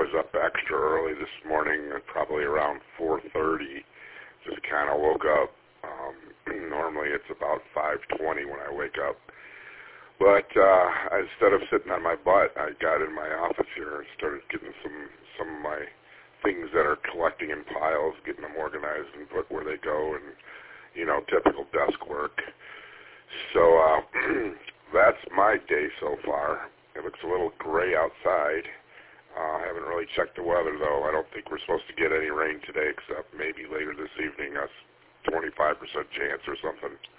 was up extra early this morning, probably around 4:30. Just kind of woke up. Normally it's about 5:20 when I wake up. But instead of sitting on my butt, I got in my office here and started getting some of my things that are collecting in piles, getting them organized and put where they go, and, you know, typical desk work. So that's my day so far. It looks a little gray outside. I haven't really checked the weather, though. I don't think we're supposed to get any rain today, except maybe later this evening, a 25% chance or something.